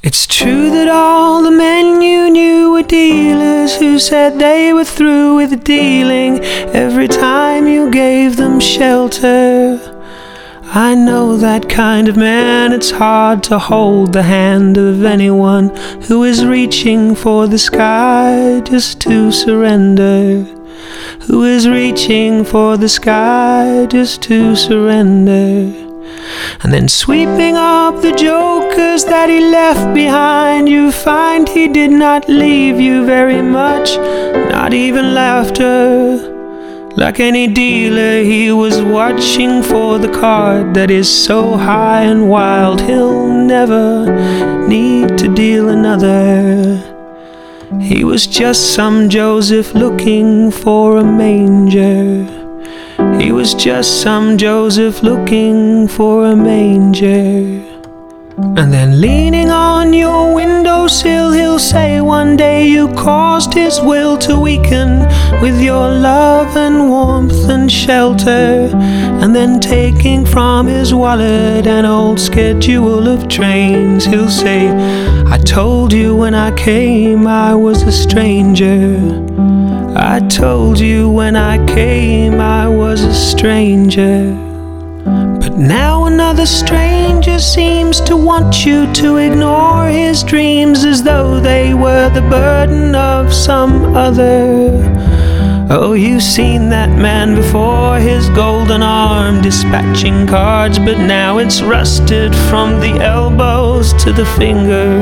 It's true that all the men you knew were dealers who said they were through with dealing every time you gave them shelter. I know that kind of man. It's hard to hold the hand of anyone who is reaching for the sky just to surrender. Who is reaching for the sky just to surrender. And then sweeping up the jokers that he left behind, you find he did not leave you very much, not even laughter. Like any dealer, he was watching for the card that is so high and wild he'll never need to deal another. He was just some Joseph looking for a manger. He was just some Joseph looking for a manger. And then leaning on your windowsill, he'll say one day you caused his will to weaken with your love and warmth and shelter. And then taking from his wallet an old schedule of trains, he'll say, I told you when I came I was a stranger. I told you when I came I was a stranger. But now another stranger seems to want you to ignore his dreams as though they were the burden of some other. Oh, you've seen that man before, his golden arm dispatching cards, but now it's rusted from the elbows to the finger.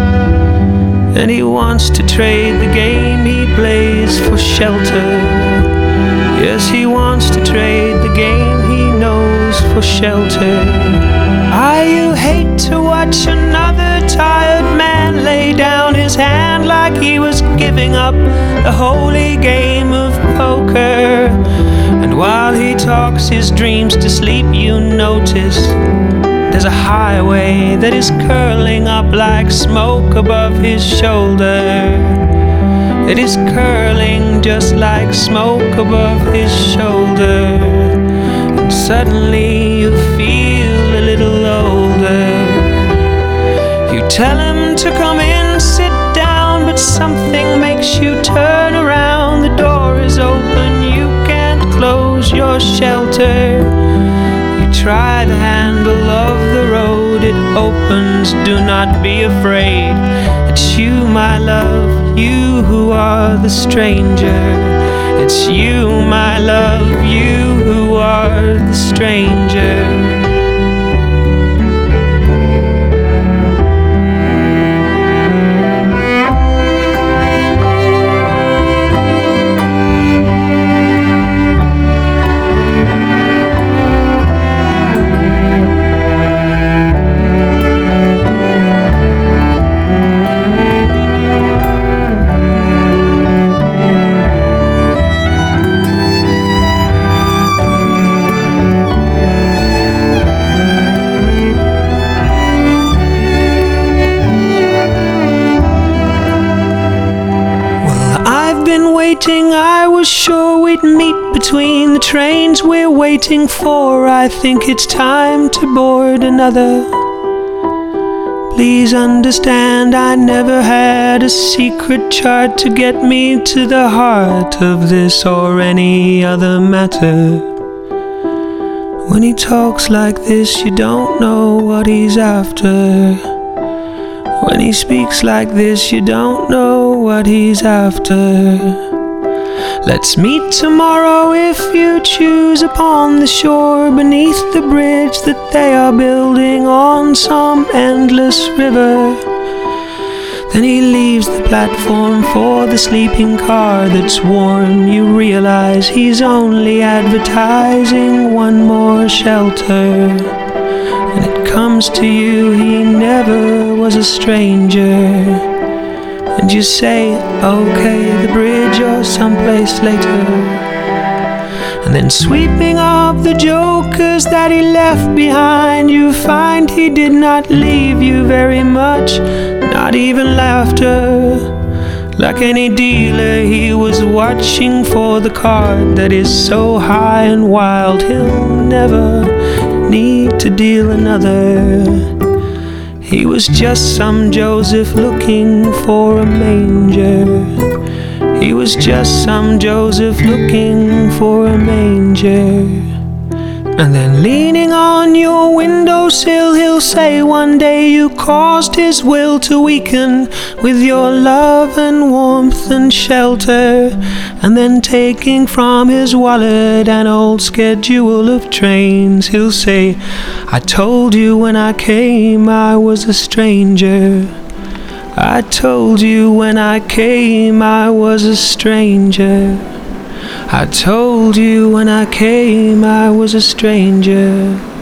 And he wants to trade the game he plays for shelter. Yes, he wants to trade the game he knows for shelter. You hate to watch another tired man lay down his hand like he was giving up the holy game of poker. And while he talks his dreams to sleep, you notice there's a highway that is curling up like smoke above his shoulder. It is curling just like smoke above his shoulder. And suddenly you feel a little older. You tell him to come in, sit down, but something makes you turn around. The door is open, you can't close your shelter. You try the handle of the road, it opens, do not be afraid. It's you, my love, you who are the stranger. It's you, my love, you who are the stranger. I was sure we'd meet between the trains we're waiting for. I think it's time to board another. Please understand I never had a secret chart to get me to the heart of this or any other matter. When he talks like this, you don't know what he's after. When he speaks like this, you don't know what he's after. Let's meet tomorrow if you choose upon the shore beneath the bridge that they are building on some endless river. Then he leaves the platform for the sleeping car that's warm. You realize he's only advertising one more shelter. And it comes to you he never was a stranger. And you say, okay, the bridge or someplace later. And then sweeping up the jokers that he left behind, you find he did not leave you very much, not even laughter. Like any dealer, he was watching for the card that is so high and wild he'll never need to deal another. He was just some Joseph looking for a manger. He was just some Joseph looking for a manger. And then leaning on your windowsill, he'll say one day you caused his will to weaken with your love and warmth and shelter. And then taking from his wallet an old schedule of trains, he'll say, I told you when I came I was a stranger. I told you when I came I was a stranger. I told you when I came I was a stranger.